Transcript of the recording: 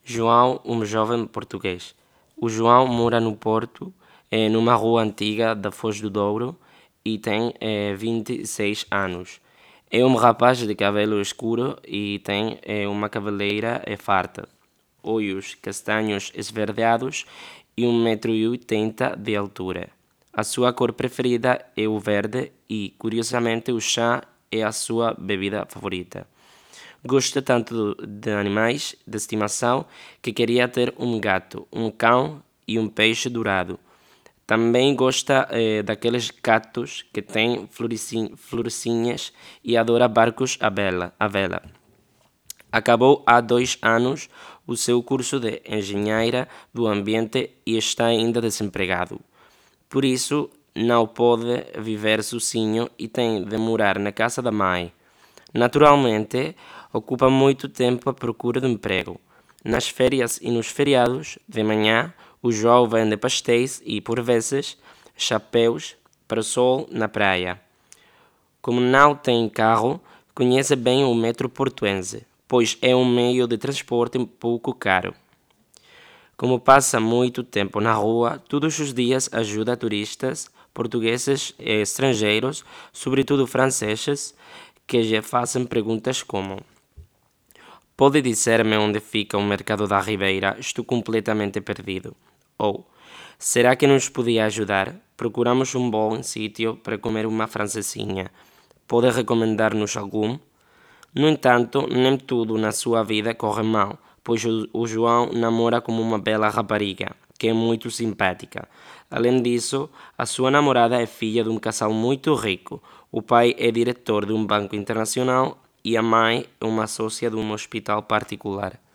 João, um jovem português. O João mora no Porto, numa rua antiga da Foz do Douro, e tem 26 anos. É um rapaz de cabelo escuro e tem uma cabeleira farta, olhos castanhos esverdeados e 1,80 m de altura. A sua cor preferida é o verde e, curiosamente, o chá é a sua bebida favorita. Gosta tanto de animais de estimação que queria ter um gato, um cão e um peixe dourado. Também gosta daqueles gatos que têm florecinhas e adora barcos à vela. Acabou há 2 anos o seu curso de engenharia do ambiente e está ainda desempregado. Por isso, não pode viver sozinho e tem de morar na casa da mãe. Naturalmente, ocupa muito tempo à procura de emprego. Nas férias e nos feriados, de manhã, o João vende pastéis e, por vezes, chapéus para o sol na praia. Como não tem carro, conhece bem o metro portuense, pois é um meio de transporte pouco caro. Como passa muito tempo na rua, todos os dias ajuda turistas, portugueses e estrangeiros, sobretudo franceses, que lhe fazem perguntas como: pode dizer-me onde fica o mercado da Ribeira? Estou completamente perdido. Ou: será que nos podia ajudar? Procuramos um bom sítio para comer uma francesinha. Pode recomendar-nos algum? No entanto, nem tudo na sua vida corre mal, pois o João namora com uma bela rapariga, que é muito simpática. Além disso, a sua namorada é filha de um casal muito rico. O pai é diretor de um banco internacional e a mãe é uma sócia de um hospital particular.